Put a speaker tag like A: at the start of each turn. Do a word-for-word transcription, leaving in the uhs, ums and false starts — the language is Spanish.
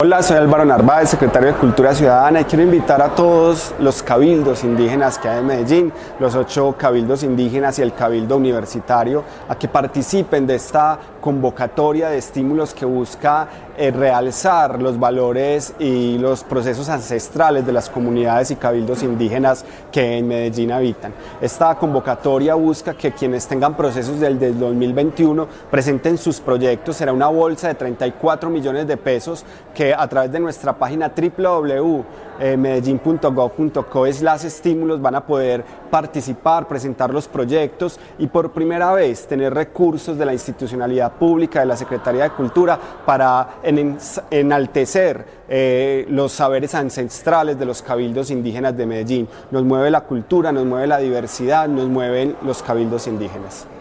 A: Hola, soy Álvaro Narváez, secretario de Cultura Ciudadana, y quiero invitar a todos los cabildos indígenas que hay en Medellín, los ocho cabildos indígenas y el cabildo universitario, a que participen de esta convocatoria de estímulos que busca eh, realzar los valores y los procesos ancestrales de las comunidades y cabildos indígenas que en Medellín habitan. Esta convocatoria busca que quienes tengan procesos del, del dos mil veintiuno presenten sus proyectos. Será una bolsa de treinta y cuatro millones de pesos que a través de nuestra página doble u doble u doble u punto medellín punto gov punto co slash estímulos van a poder participar, presentar los proyectos y por primera vez tener recursos de la institucionalidad pública, de la Secretaría de Cultura, para en, enaltecer eh, los saberes ancestrales de los cabildos indígenas de Medellín. Nos mueve la cultura, nos mueve la diversidad, nos mueven los cabildos indígenas.